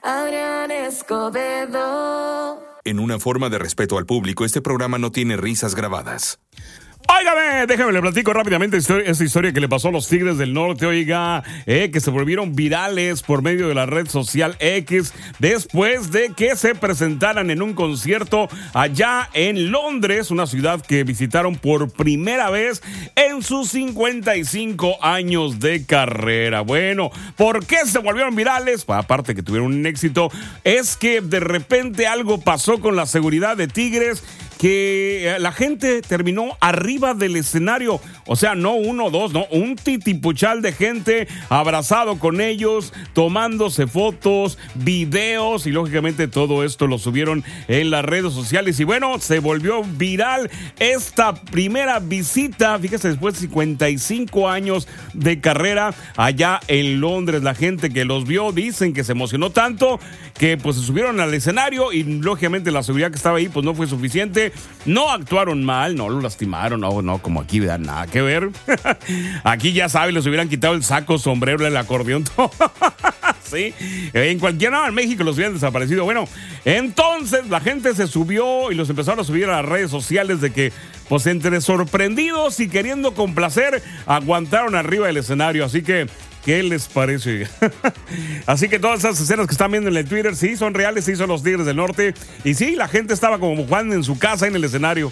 Adrián Escobedo. En una forma de respeto al público, este programa no tiene risas grabadas. Óigame, déjame le platico rápidamente esta historia que le pasó a los Tigres del Norte, que se volvieron virales por medio de la red social X después de que se presentaran en un concierto allá en Londres, una ciudad que visitaron por primera vez en sus 55 años de carrera. Bueno, ¿por qué se volvieron virales? Aparte que tuvieron un éxito, es que de repente algo pasó con la seguridad de Tigres, que la gente terminó arriba del escenario, o sea, no uno o dos, no, un titipuchal de gente abrazado con ellos, tomándose fotos, videos, y lógicamente todo esto lo subieron en las redes sociales, y bueno, se volvió viral esta primera visita, fíjese, después de 55 años de carrera allá en Londres. La gente que los vio dicen que se emocionó tanto que pues se subieron al escenario, y lógicamente la seguridad que estaba ahí pues no fue suficiente. No actuaron mal, no lo lastimaron, no, como aquí, ¿verdad? Nada que ver. Aquí ya saben, les hubieran quitado el saco, sombrero, el acordeón, todo. Sí, en cualquier lado en México los hubieran desaparecido. Bueno, entonces la gente se subió y los empezaron a subir a las redes sociales de que, pues entre sorprendidos y queriendo complacer, aguantaron arriba del escenario. Así que, ¿qué les parece? Así que todas esas escenas que están viendo en el Twitter, sí, son reales, sí, son los Tigres del Norte. Y sí, la gente estaba como jugando en su casa en el escenario.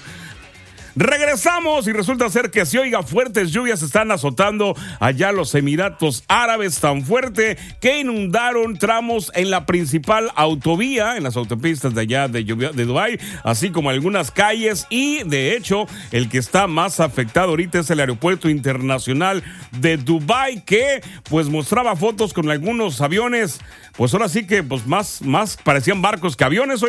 Regresamos y resulta ser que fuertes lluvias están azotando allá los Emiratos Árabes, tan fuerte que inundaron tramos en la principal autovía, en las autopistas de allá de Dubái, así como algunas calles, y de hecho el que está más afectado ahorita es el aeropuerto internacional de Dubái, que pues mostraba fotos con algunos aviones, pues ahora sí que pues más parecían barcos que aviones,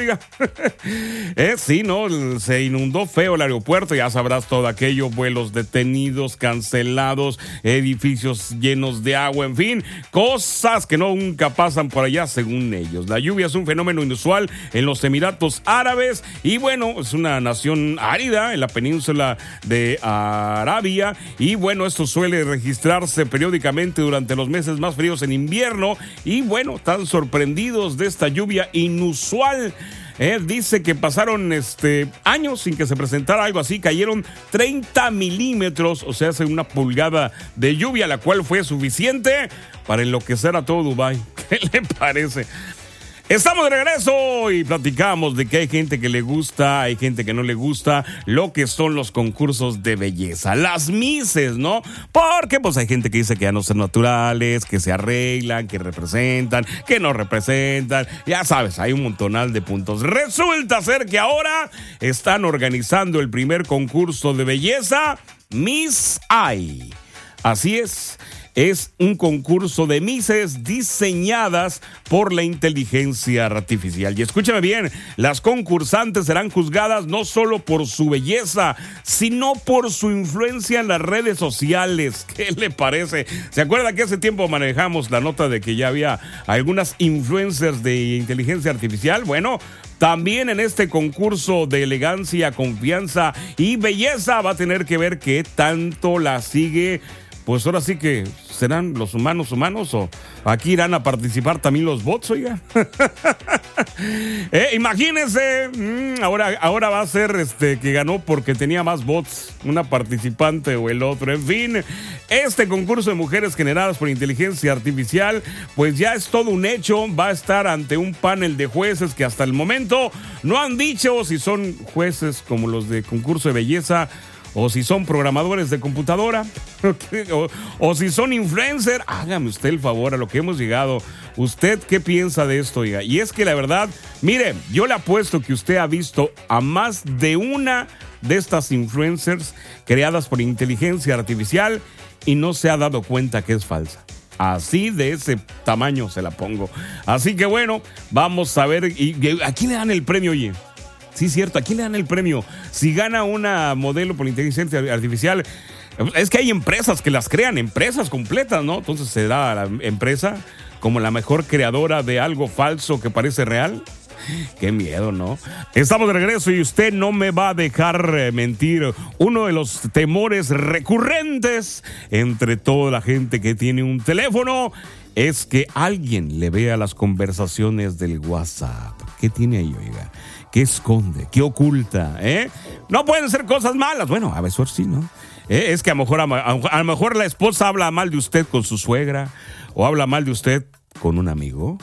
sí, no, se inundó feo el aeropuerto. Ya sabrás todo aquello, vuelos detenidos, cancelados, edificios llenos de agua, en fin, cosas que nunca pasan por allá según ellos. La lluvia es un fenómeno inusual en los Emiratos Árabes y bueno, es una nación árida en la península de Arabia y bueno, esto suele registrarse periódicamente durante los meses más fríos en invierno y bueno, están sorprendidos de esta lluvia inusual. Dice que pasaron años sin que se presentara algo así. Cayeron 30 milímetros, o sea, hace una pulgada de lluvia, la cual fue suficiente para enloquecer a todo Dubái. ¿Qué le parece? Estamos de regreso y platicamos de que hay gente que le gusta, hay gente que no le gusta lo que son los concursos de belleza, las Misses, ¿no? Porque pues hay gente que dice que ya no son naturales, que se arreglan, que representan, que no representan, ya sabes, hay un montonal de puntos. Resulta ser que ahora están organizando el primer concurso de belleza, Miss AI. Así es un concurso de misses diseñadas por la inteligencia artificial. Y escúchame bien, las concursantes serán juzgadas no solo por su belleza, sino por su influencia en las redes sociales. ¿Qué le parece? ¿Se acuerda que hace tiempo manejamos la nota de que ya había algunas influencers de inteligencia artificial? Bueno, también en este concurso de elegancia, confianza y belleza va a tener que ver qué tanto la sigue. Pues ahora sí que serán los humanos o aquí irán a participar también los bots, oiga. Imagínense, ahora va a ser que ganó porque tenía más bots, una participante o el otro. En fin, este concurso de mujeres generadas por inteligencia artificial, pues ya es todo un hecho. Va a estar ante un panel de jueces que hasta el momento no han dicho si son jueces como los de concurso de belleza, o si son programadores de computadora, o si son influencer. Hágame usted el favor, a lo que hemos llegado. ¿Usted qué piensa de esto, oiga? Y es que la verdad, mire, yo le apuesto que usted ha visto a más de una de estas influencers creadas por inteligencia artificial y no se ha dado cuenta que es falsa. Así de ese tamaño se la pongo. Así que bueno, vamos a ver. ¿Y a quién le dan el premio, oye? Sí, cierto, ¿a quién le dan el premio? Si gana una modelo por inteligencia artificial, es que hay empresas que las crean, empresas completas, ¿no? Entonces se da a la empresa como la mejor creadora de algo falso que parece real. Qué miedo, ¿no? Estamos de regreso y usted no me va a dejar mentir. Uno de los temores recurrentes entre toda la gente que tiene un teléfono es que alguien le vea las conversaciones del WhatsApp. ¿Qué tiene ahí, oiga? ¿Qué esconde? ¿Qué oculta? No pueden ser cosas malas. Bueno, a veces sí, ¿no? Es que a lo mejor la esposa habla mal de usted con su suegra o habla mal de usted con un amigo.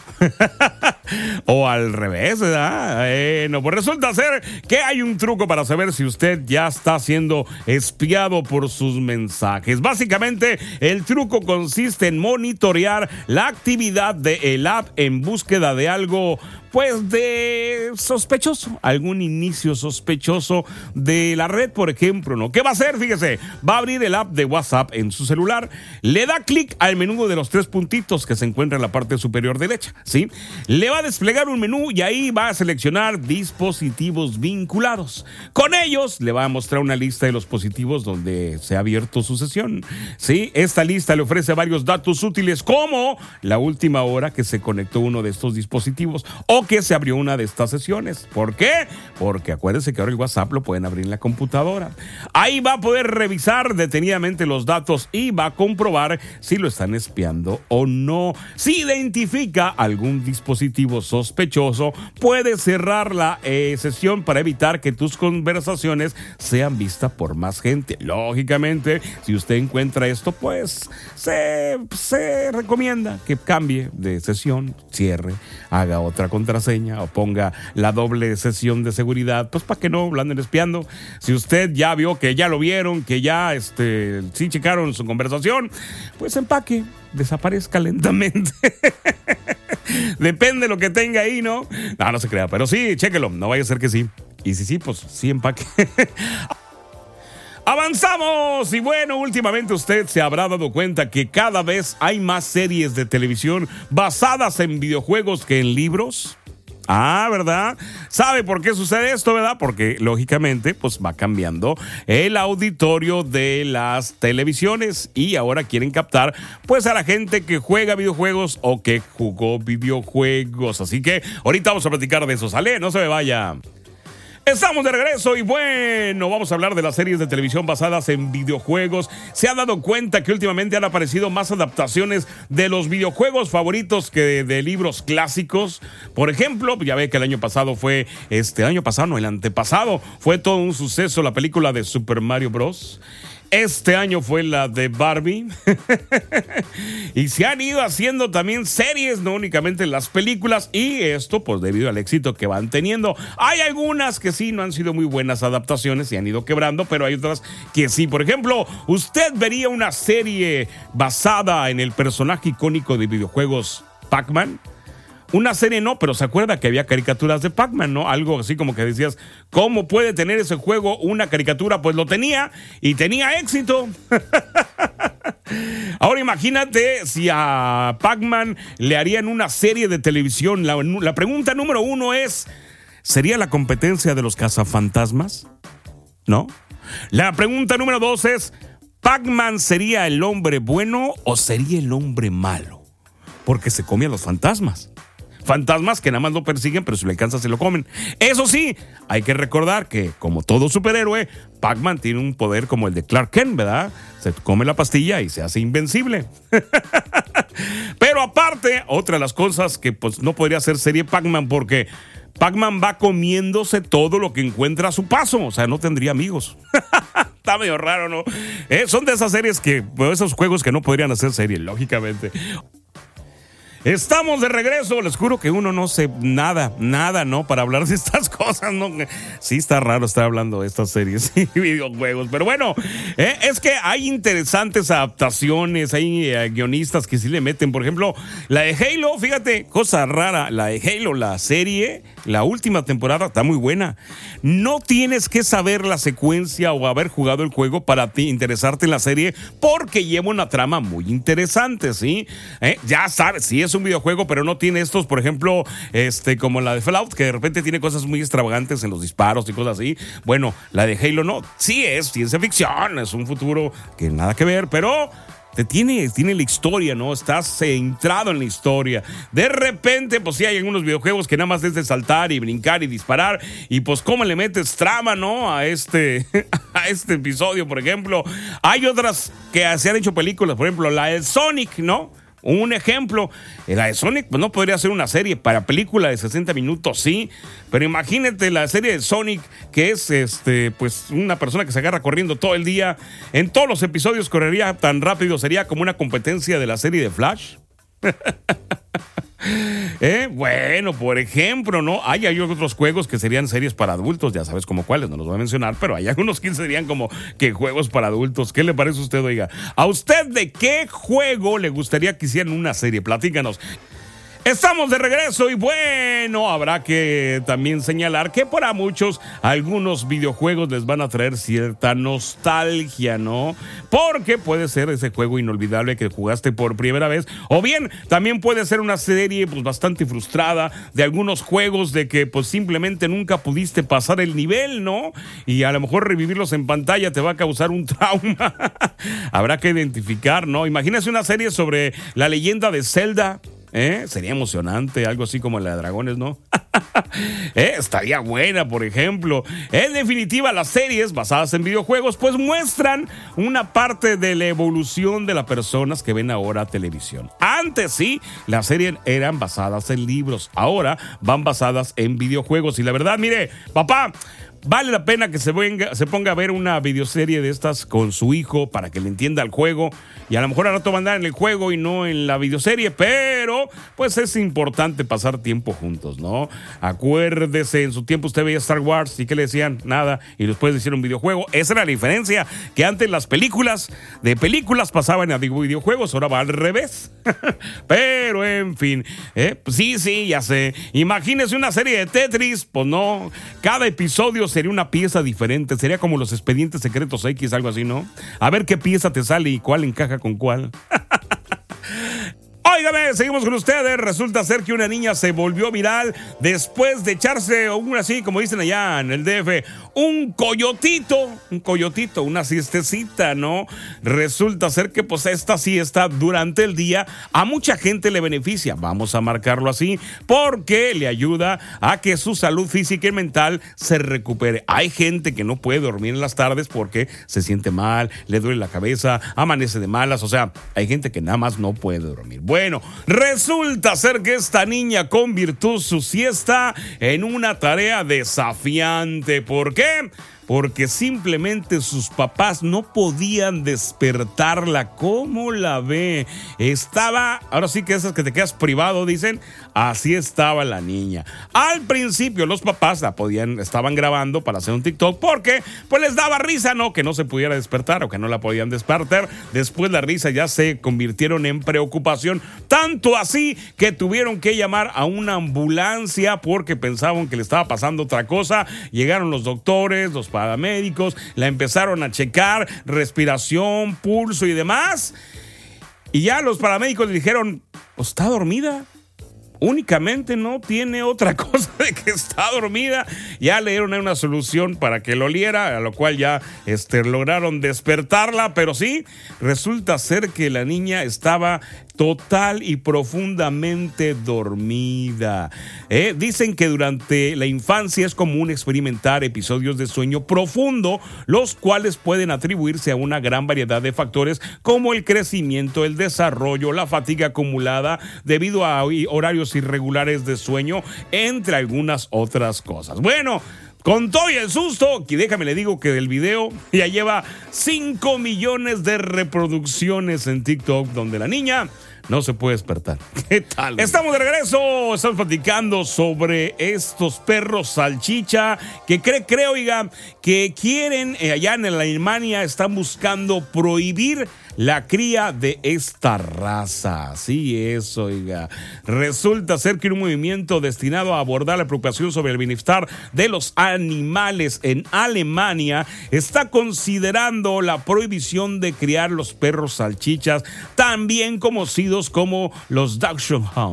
O al revés, ¿verdad? No, pues resulta ser que hay un truco para saber si usted ya está siendo espiado por sus mensajes. Básicamente, el truco consiste en monitorear la actividad del app en búsqueda de algo, pues, de sospechoso, algún inicio sospechoso de la red, por ejemplo, ¿no? ¿Qué va a hacer? Fíjese, va a abrir el app de WhatsApp en su celular, le da clic al menú de los 3 puntitos que se encuentra en la parte superior derecha, ¿sí? Le va a desplegar un menú y ahí va a seleccionar dispositivos vinculados. Con ellos le va a mostrar una lista de los dispositivos donde se ha abierto su sesión, ¿sí? Esta lista le ofrece varios datos útiles como la última hora que se conectó uno de estos dispositivos o que se abrió una de estas sesiones. ¿Por qué? Porque acuérdense que ahora el WhatsApp lo pueden abrir en la computadora. Ahí va a poder revisar detenidamente los datos y va a comprobar si lo están espiando o no. Si identifica algún dispositivo sospechoso, puede cerrar la sesión para evitar que tus conversaciones sean vistas por más gente. Lógicamente, si usted encuentra esto, pues se recomienda que cambie de sesión, cierre, haga otra contraseña o ponga la doble sesión de seguridad, pues para que no lo anden espiando. Si usted ya vio que ya lo vieron, que ya sí checaron su conversación, pues empaque, desaparezca lentamente. Depende de lo que tenga ahí, ¿no? No se crea, pero sí, chéquelo, no vaya a ser que sí. Y si sí, pues sí empaque. ¡Avanzamos! Y bueno, últimamente usted se habrá dado cuenta que cada vez hay más series de televisión basadas en videojuegos que en libros. ¿Verdad? ¿Sabe por qué sucede esto, verdad? Porque, lógicamente, pues va cambiando el auditorio de las televisiones y ahora quieren captar, pues, a la gente que juega videojuegos o que jugó videojuegos. Así que ahorita vamos a platicar de eso. ¿Sale? No se me vaya. Estamos de regreso y bueno, vamos a hablar de las series de televisión basadas en videojuegos. ¿Se ha dado cuenta que últimamente han aparecido más adaptaciones de los videojuegos favoritos que de libros clásicos? Por ejemplo, ya ve que el antepasado fue todo un suceso la película de Super Mario Bros. Este año fue la de Barbie. Y se han ido haciendo también series, no únicamente las películas. Y esto, pues debido al éxito que van teniendo. Hay algunas que sí no han sido muy buenas adaptaciones y han ido quebrando, pero hay otras que sí. Por ejemplo, usted vería una serie basada en el personaje icónico de videojuegos Pac-Man. Una serie no, pero se acuerda que había caricaturas de Pac-Man, ¿no? Algo así como que decías, ¿cómo puede tener ese juego una caricatura? Pues lo tenía y tenía éxito. Ahora imagínate si a Pac-Man le harían una serie de televisión. La pregunta número 1 es, ¿sería la competencia de los cazafantasmas? ¿No? La pregunta número 2 es, ¿Pac-Man sería el hombre bueno o sería el hombre malo? Porque se come a los fantasmas. Fantasmas que nada más lo persiguen, pero si le alcanza se lo comen. Eso sí, hay que recordar que, como todo superhéroe, Pac-Man tiene un poder como el de Clark Kent, ¿verdad? Se come la pastilla y se hace invencible. Pero aparte, otra de las cosas que pues no podría ser serie Pac-Man porque Pac-Man va comiéndose todo lo que encuentra a su paso. O sea, no tendría amigos. Está medio raro, ¿no? Son de esas series que, pues, esos juegos que no podrían hacer serie, lógicamente. Estamos de regreso, les juro que uno no sé nada, ¿no? Para hablar de estas cosas, ¿no? Sí está raro estar hablando de estas series y videojuegos, pero bueno, es que hay interesantes adaptaciones, hay guionistas que sí le meten, por ejemplo, la de Halo, fíjate, cosa rara, la de Halo, la serie, la última temporada está muy buena. No tienes que saber la secuencia o haber jugado el juego para ti interesarte en la serie porque lleva una trama muy interesante, ¿sí? Ya sabes, sí es un videojuego, pero no tiene estos, por ejemplo, como la de Fallout, que de repente tiene cosas muy extravagantes en los disparos y cosas así. Bueno, la de Halo no, sí es ciencia ficción, es un futuro que nada que ver, pero tiene la historia, ¿no? Estás centrado en la historia. De repente, pues sí, hay algunos videojuegos que nada más es de saltar y brincar y disparar. Y pues, ¿cómo le metes trama, no? A este episodio, por ejemplo. Hay otras que se han hecho películas, por ejemplo, la de Sonic, ¿no? Un ejemplo, la de Sonic, pues no podría ser una serie para película de 60 minutos, sí, pero imagínate la serie de Sonic, que es pues una persona que se agarra corriendo todo el día. En todos los episodios correría tan rápido, sería como una competencia de la serie de Flash. Bueno, por ejemplo, ¿no? Hay otros juegos que serían series para adultos, ya sabes como cuáles, no los voy a mencionar, pero hay algunos que serían como que juegos para adultos. ¿Qué le parece a usted, oiga? ¿A usted de qué juego le gustaría que hicieran una serie? Platícanos. Estamos de regreso y bueno, habrá que también señalar que para muchos algunos videojuegos les van a traer cierta nostalgia, ¿no? Porque puede ser ese juego inolvidable que jugaste por primera vez, o bien también puede ser una serie pues bastante frustrada de algunos juegos de que pues simplemente nunca pudiste pasar el nivel, ¿no? Y a lo mejor revivirlos en pantalla te va a causar un trauma. Habrá que identificar, ¿no? Imagínese una serie sobre la leyenda de Zelda. Sería emocionante, algo así como la de dragones, ¿no? Estaría buena, por ejemplo. En definitiva, las series basadas en videojuegos pues muestran una parte de la evolución de las personas que ven ahora televisión. Antes sí, las series eran basadas en libros, ahora van basadas en videojuegos. Y la verdad, mire, papá, vale la pena que se ponga a ver una videoserie de estas con su hijo para que le entienda el juego, y a lo mejor al rato va a andar en el juego y no en la videoserie, pero pues es importante pasar tiempo juntos, ¿no? Acuérdese, en su tiempo usted veía Star Wars y ¿qué le decían? Nada, y después hicieron un videojuego. Esa era la diferencia, que antes las películas pasaban a videojuegos, ahora va al revés. Pero en fin, pues sí, ya sé. Imagínese una serie de Tetris, pues no, cada episodio sería una pieza diferente, sería como los Expedientes Secretos X, algo así, ¿no? A ver qué pieza te sale y cuál encaja con cuál. Óigame, seguimos con ustedes. Resulta ser que una niña se volvió viral después de echarse así, como dicen allá en el DF, un coyotito, una siestecita, ¿no? Resulta ser que pues esta siesta durante el día a mucha gente le beneficia, vamos a marcarlo así, porque le ayuda a que su salud física y mental se recupere. Hay gente que no puede dormir en las tardes porque se siente mal, le duele la cabeza, amanece de malas, o sea, hay gente que nada más no puede dormir. Bueno, resulta ser que esta niña convirtió su siesta en una tarea desafiante. ¿Por qué? Porque simplemente sus papás no podían despertarla. ¿Cómo la ve? Estaba, ahora sí que esas que te quedas privado, dicen, así estaba la niña. Al principio los papás estaban grabando para hacer un TikTok porque pues les daba risa, ¿no? Que no se pudiera despertar o que no la podían despertar. Después la risa ya se convirtieron en preocupación, tanto así que tuvieron que llamar a una ambulancia porque pensaban que le estaba pasando otra cosa. Llegaron los doctores, los paramédicos, la empezaron a checar, respiración, pulso y demás. Y ya los paramédicos le dijeron, pues está dormida. Únicamente no tiene otra cosa de que está dormida. Ya le dieron una solución para que lo oliera, a lo cual ya lograron despertarla, pero sí, resulta ser que la niña estaba total y profundamente dormida. Dicen que durante la infancia es común experimentar episodios de sueño profundo, los cuales pueden atribuirse a una gran variedad de factores como el crecimiento, el desarrollo, la fatiga acumulada debido a horarios irregulares de sueño, entre algunas otras cosas. Bueno, con todo y el susto, que déjame le digo que del video ya lleva 5 millones de reproducciones en TikTok, donde la niña no se puede despertar. ¿Qué tal? Estamos de regreso, estamos platicando sobre estos perros salchicha que creo, oiga, que quieren, allá en Alemania están buscando prohibir la cría de esta raza. Sí, eso, oiga. Resulta ser que un movimiento destinado a abordar la preocupación sobre el bienestar de los animales en Alemania está considerando la prohibición de criar los perros salchichas, también conocidos como los Dachshunds.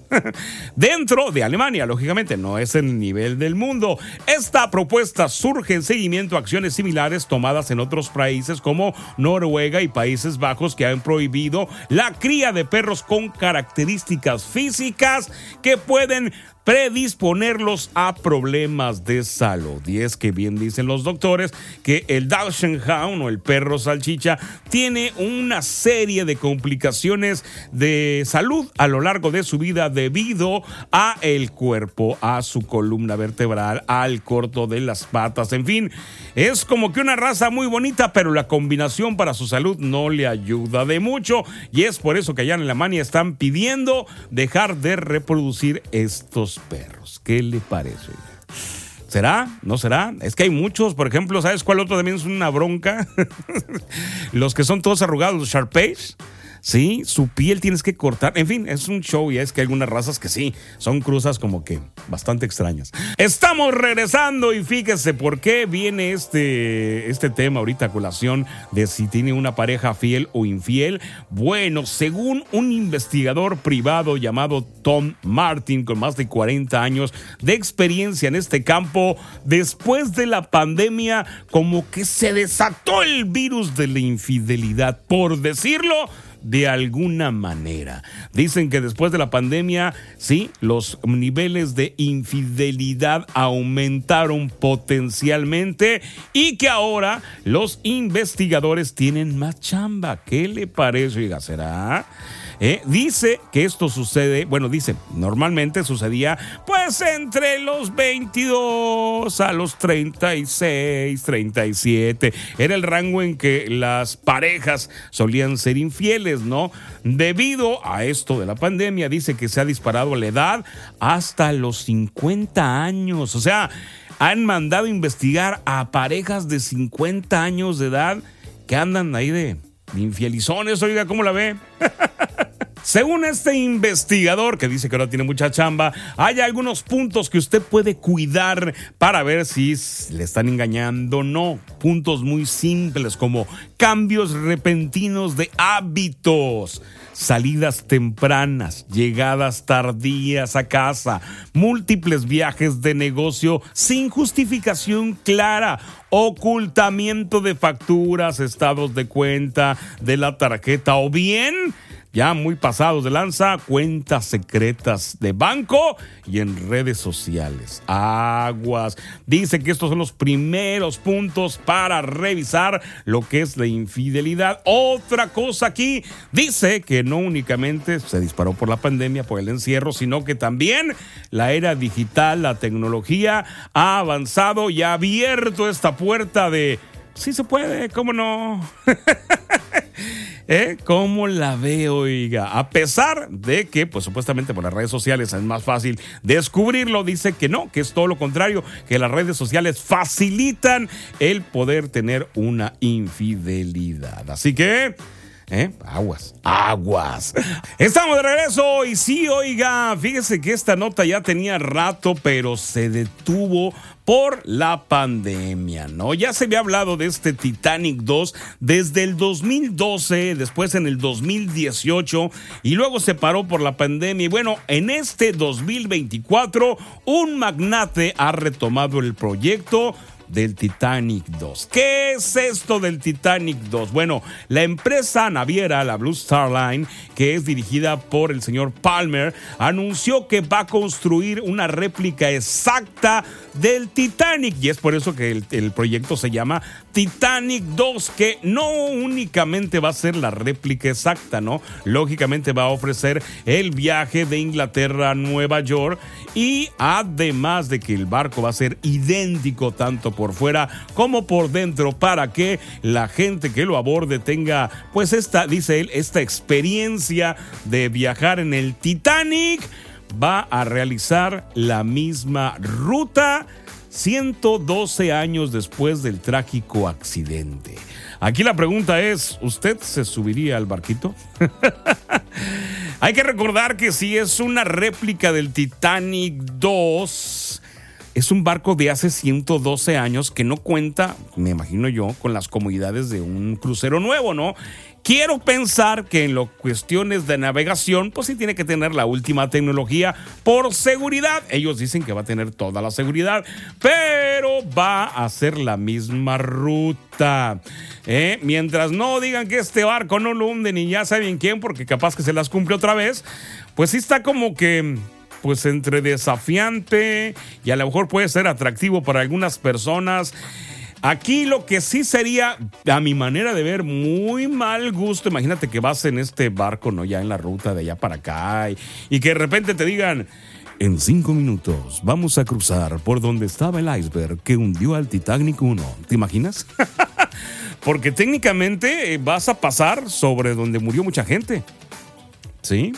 dentro de Alemania. Lógicamente no es el nivel del mundo. Esta propuesta surge en seguimiento a acciones similares tomadas en otros países como Noruega y Países Bajos, que han prohibido la cría de perros con características físicas que pueden predisponerlos a problemas de salud. Y es que bien dicen los doctores que el Dachshund o el perro salchicha tiene una serie de complicaciones de salud a lo largo de su vida debido a el cuerpo, a su columna vertebral, al corto de las patas, en fin, es como que una raza muy bonita, pero la combinación para su salud no le ayuda de mucho, y es por eso que allá en Alemania están pidiendo dejar de reproducir estos perros. ¿Qué le parece? ¿Será? ¿No será? Es que hay muchos, por ejemplo, ¿sabes cuál otro también es una bronca? Los que son todos arrugados, los Shar-Pei's. Sí, su piel tienes que cortar. En fin, es un show, y es que hay algunas razas que sí, son cruzas como que bastante extrañas. Estamos regresando y fíjese por qué viene este tema ahorita a colación de si tiene una pareja fiel o infiel. Bueno, según un investigador privado llamado Tom Martin, con más de 40 años de experiencia en este campo, después de la pandemia, como que se desató el virus de la infidelidad, por decirlo de alguna manera. Dicen que después de la pandemia, sí, los niveles de infidelidad aumentaron potencialmente y que ahora los investigadores tienen más chamba. ¿Qué le parece? Oiga, ¿será? Dice que esto sucede, normalmente sucedía pues entre los 22 a los 36, 37. Era el rango en que las parejas solían ser infieles, ¿no? Debido a esto de la pandemia, dice que se ha disparado la edad hasta los 50 años. O sea, han mandado a investigar a parejas de 50 años de edad que andan ahí de infielizones. Oiga, ¿cómo la ve? Según este investigador, que dice que ahora tiene mucha chamba, hay algunos puntos que usted puede cuidar para ver si le están engañando o no. Puntos muy simples como cambios repentinos de hábitos, salidas tempranas, llegadas tardías a casa, múltiples viajes de negocio sin justificación clara, ocultamiento de facturas, estados de cuenta de la tarjeta, o bien, ya muy pasados de lanza, cuentas secretas de banco y en redes sociales. Aguas. Dice que estos son los primeros puntos para revisar lo que es la infidelidad. Otra cosa aquí, dice que no únicamente se disparó por la pandemia, por el encierro, sino que también la era digital, la tecnología ha avanzado y ha abierto esta puerta de sí se puede, ¿cómo no? ¿Cómo la ve, oiga? A pesar de que, pues supuestamente por las redes sociales es más fácil descubrirlo, dice que no, que es todo lo contrario, que las redes sociales facilitan el poder tener una infidelidad. Así que aguas. Estamos de regreso y sí, oiga, fíjese que esta nota ya tenía rato, pero se detuvo por la pandemia, ¿no? Ya se había hablado de este Titanic 2 desde el 2012, después en el 2018 y luego se paró por la pandemia. Y bueno, en este 2024 un magnate ha retomado el proyecto del Titanic 2. ¿Qué es esto del Titanic 2? Bueno, la empresa naviera, la Blue Star Line, que es dirigida por el señor Palmer, anunció que va a construir una réplica exacta del Titanic, y es por eso que el proyecto se llama Titanic 2, que no únicamente va a ser la réplica exacta, ¿no? Lógicamente va a ofrecer el viaje de Inglaterra a Nueva York, y además de que el barco va a ser idéntico tanto por fuera como por dentro, para que la gente que lo aborde tenga, pues dice él, esta experiencia de viajar en el Titanic. Va a realizar la misma ruta 112 años después del trágico accidente. Aquí la pregunta es, ¿usted se subiría al barquito? Hay que recordar que si es una réplica del Titanic 2, es un barco de hace 112 años que no cuenta, me imagino yo, con las comodidades de un crucero nuevo, ¿no? Quiero pensar que en las cuestiones de navegación, pues sí tiene que tener la última tecnología por seguridad. Ellos dicen que va a tener toda la seguridad, pero va a hacer la misma ruta. Mientras no digan que este barco no lo hunde ni ya saben quién, porque capaz que se las cumple otra vez, pues sí está como que, pues entre desafiante y a lo mejor puede ser atractivo para algunas personas. Aquí lo que sí sería, a mi manera de ver, muy mal gusto. Imagínate que vas en este barco, ¿no? Ya en la ruta de allá para acá y que de repente te digan: en 5 minutos vamos a cruzar por donde estaba el iceberg que hundió al Titanic 1. ¿Te imaginas? Porque técnicamente vas a pasar sobre donde murió mucha gente. ¿Sí?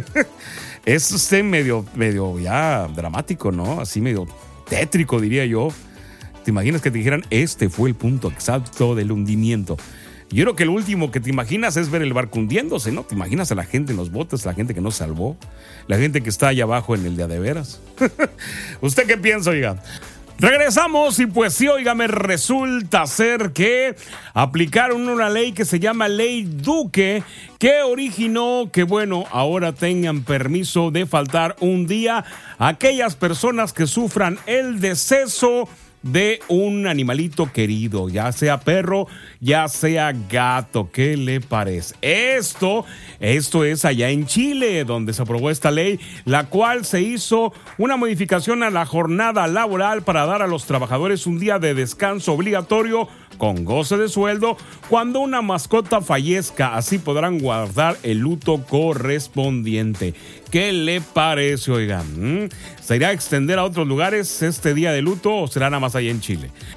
Es medio ya dramático, ¿no? Así medio tétrico, diría yo. ¿Te imaginas que te dijeran, este fue el punto exacto del hundimiento? Yo creo que lo último que te imaginas es ver el barco hundiéndose, ¿no? Te imaginas a la gente en los botes, la gente que no salvó, la gente que está allá abajo en el de veras. ¿Usted qué piensa, oiga? Regresamos y pues sí, oiga, me resulta ser que aplicaron una ley que se llama Ley Duque, que originó que, bueno, ahora tengan permiso de faltar un día a aquellas personas que sufran el deceso de un animalito querido, ya sea perro, ya sea gato. ¿Qué le parece? Esto es allá en Chile, donde se aprobó esta ley, la cual se hizo una modificación a la jornada laboral para dar a los trabajadores un día de descanso obligatorio con goce de sueldo cuando una mascota fallezca. Así podrán guardar el luto correspondiente. ¿Qué le parece, oigan? ¿Se irá a extender a otros lugares este día de luto o será nada más allá en Chile?